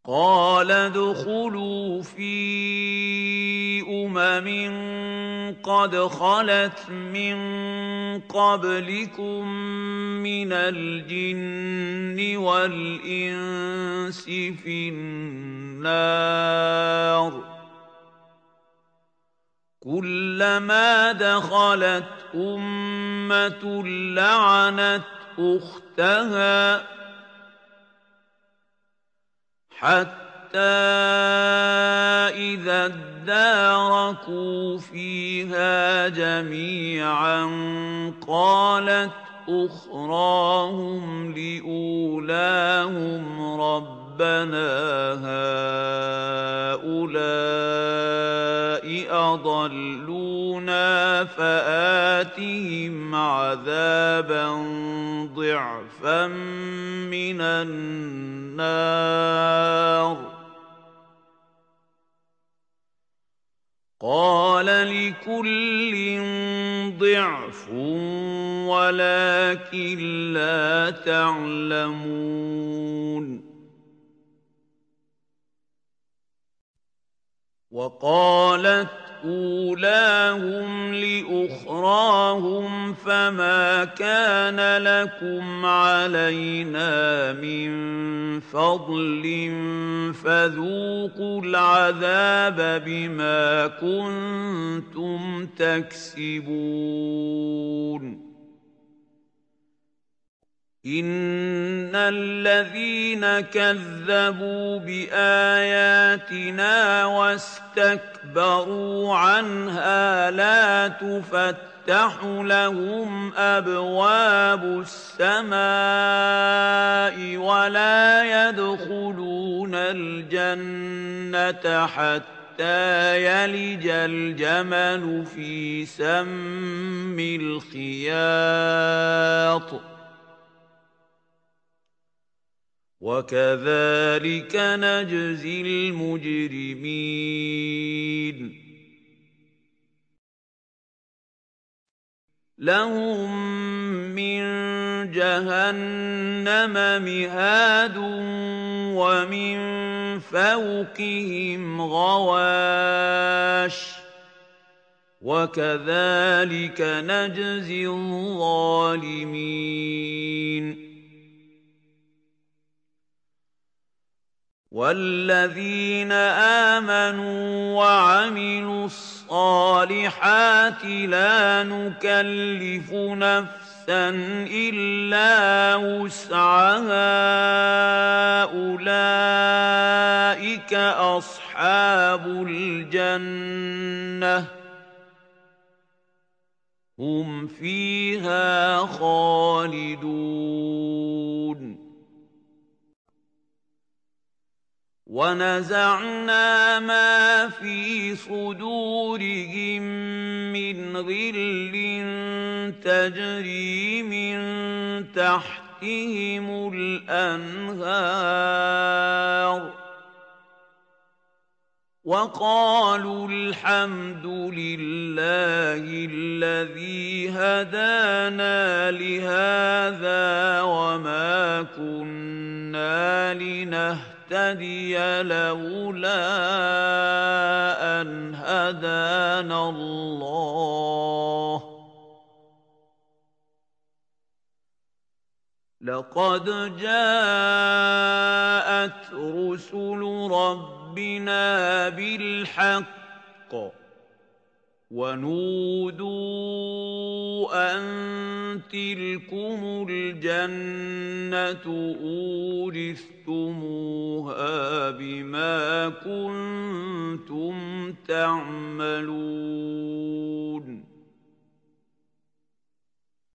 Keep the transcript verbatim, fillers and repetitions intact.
قال ادخلوا في أمم قد خلت من قبلكم من الجن والإنس في النار كلما دخلت أمة لعنت أختها حتى إذا اداركوا فيها جميعا قالت أخراهم لأولاهم ربنا هؤلاء أضلونا فآتهم عذابا ضعفا من النار قال لكل ضعف ولكن لا تعلمون وقالت أولاهم لأخراهم فما كان لكم علينا من فضل فذوقوا العذاب بما كنتم تكسبون إن الذين كذبوا بآياتنا واستكبروا عنها لا تفتح لهم أبواب السماء ولا يدخلون الجنة حتى يلج الجمل في سم الخياط وكذلك نجزي المجرمين لهم من جهنم مهاد ومن فوقهم غواش وكذلك نجزي الظالمين والذين آمنوا وعملوا الصالحات لا نكلف نفسا إلا وسعها أولئك أصحاب الجنة هم فيها خالدون ونزعنا ما في صدورهم من غل تجري من تحتهم الأنهار وقالوا الحمد لله الذي هدانا لهذا وما كنا لنهتدي لولا أن هدانا الله لقد جاءت رسل ربنا بالحق ونودوا أن تلكم الجنة أورثتموها بما كنتم تعملون